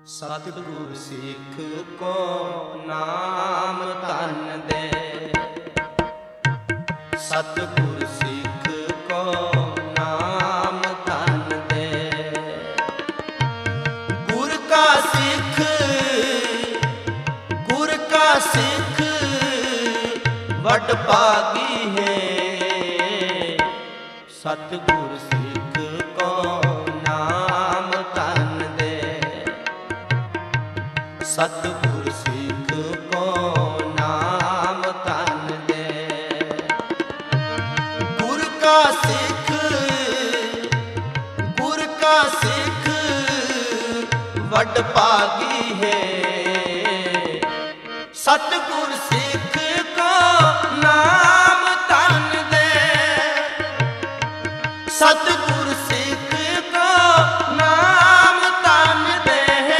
सतगुर सिख को नाम तन दे, सतगुर सिख को नाम तन दे। गुर का सिख, गुर का सिख वड भागी है। सतगुर सिख को नाम तन दे, सतगुर सिख को नाम तन दे। गुर का सिख, गुर का सिख वड भागी है। सतगुर सिख को नाम तन दे, सतगुर सिख को नाम तन दे।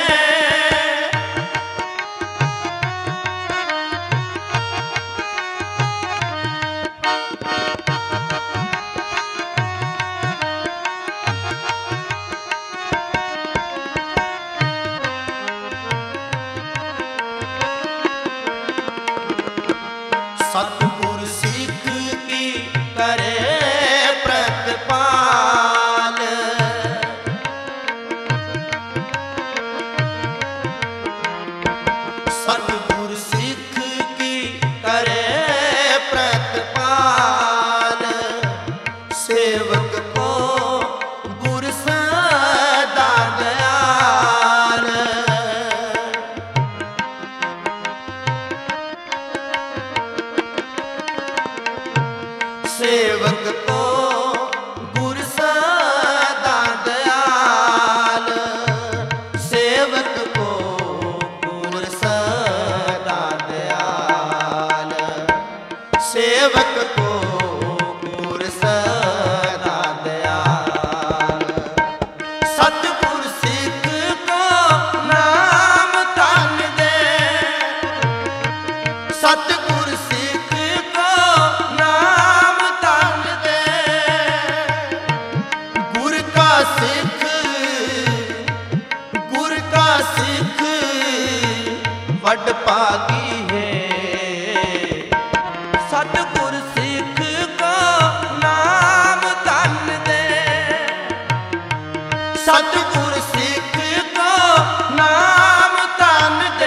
सतगुर सिख की करे प्रतिपाल, सतगुर सिख की करे प्रतिपाल। सेवक को गुर सदा दयाल, सेवक को गुर सदा दयाल। सेवक को गुर सदा दयाल, सेवक को गुर सदा दयाल। सतगुर सिख को नाम तन दे, सतगुर सिख को नाम तन दे। गुर का सिख, गुर का सिख वड भागी है। सतगुर सिख को नाम तन दे, सतगुर सिख को नाम तन दे।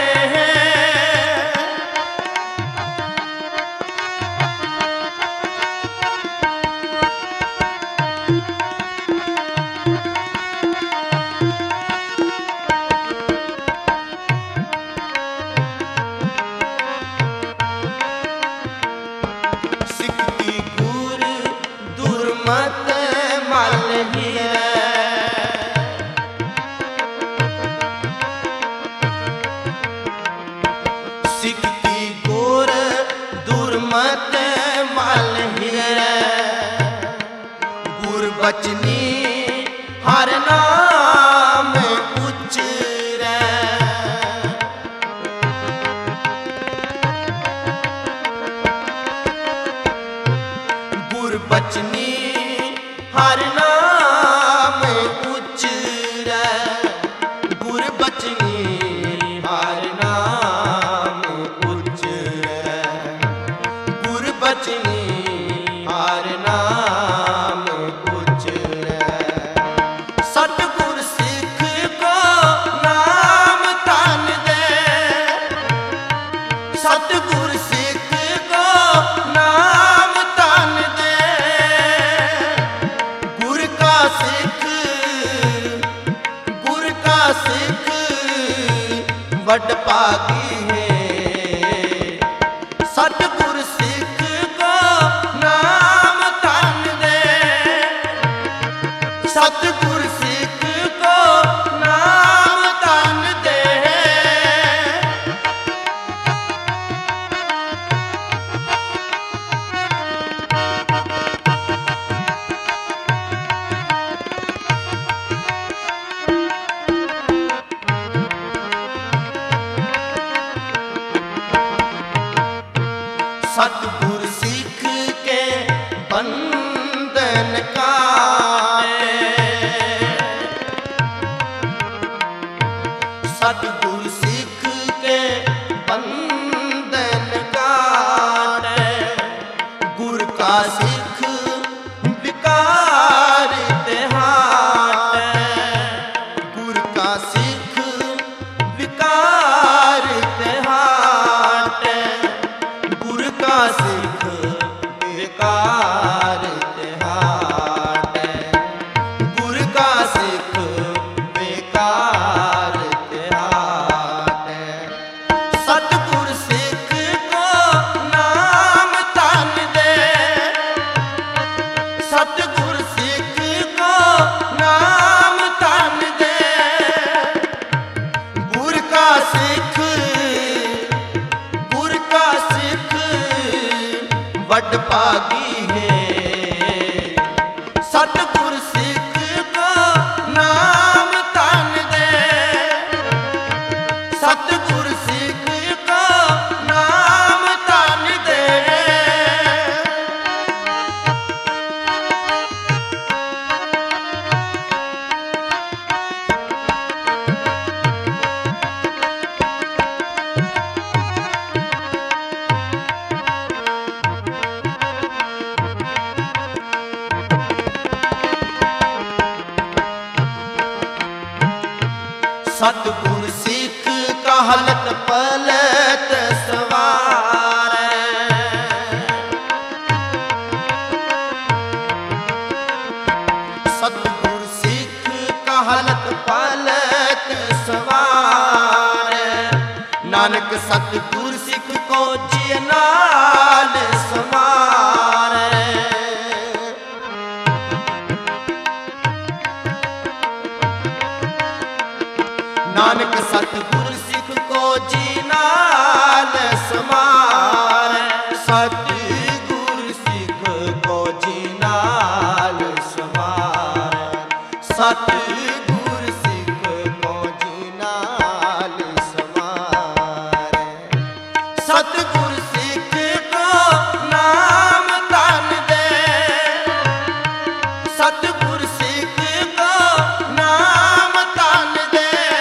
सिखती गुर दुर्मत मल हीरै, सिखती गुर दुर्मत मल हीरै। गुर बचनी हर नाम उच्चरै, गुर बचनी हर नाम उच्चरै। गुर बचनी हर नाम उच्चरै, गुर बचनी हर नाम उच्चरै। सतगुर सिख को नाम तन दे, सतगुर सिख को नाम तन दे। गुर का सिख, गुर का सिख वड भागी है। सतगुर सिख को नाम तन दे, सतगुर सिख को नाम तन दे। सतगुर सिख के बंधन काटे, सतगुर सिख के बंधन काटे, गुर का सिख विकार ते हाटे, गुर का सिख विकार ते हाटे, गुर का सिख विकार ते हाटे, गुर का सिख विकार ते हाटे। सतगुर सिख को नाम तन दे, सतगुर सिख को नाम तन दे, गुर का सिख वड भागी है। सतगुर सिख को नाम तन दे, सतगुर सिख को नाम तन दे। सतगुर सिख कहलत पलत सवारै, सतगुर सिख कहलत पलत सवारै, नानक सतगुर सिख को जिय नाल समारै। नानक सतगुर सिख को जी नाल समारै, सतगुर सिख को जी नाल समारै, सतगुर सिख को जी नाल समारै। सतगुर सिख को नाम तन दे, सतगुर सिख को नाम तन दे,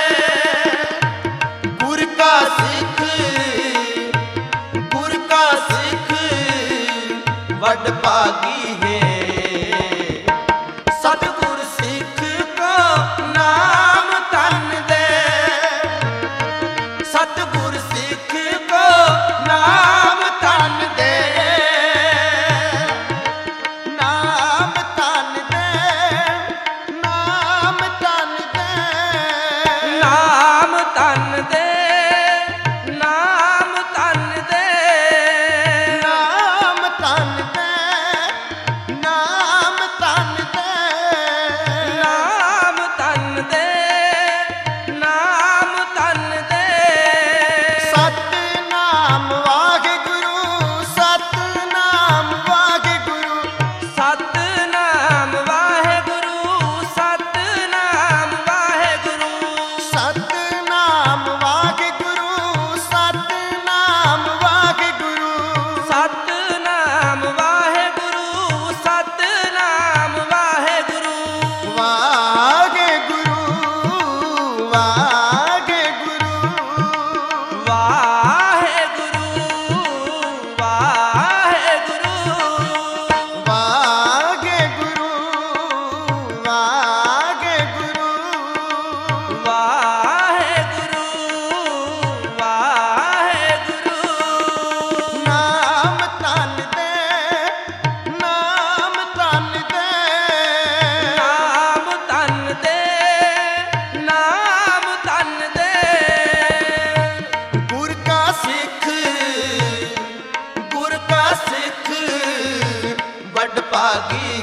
वड भागी है। सतगुर सिख को नाम तन दे, सतगुर सिख को नाम तन दे, नाम तन दे, नाम तन दे, नाम तन दे, भागी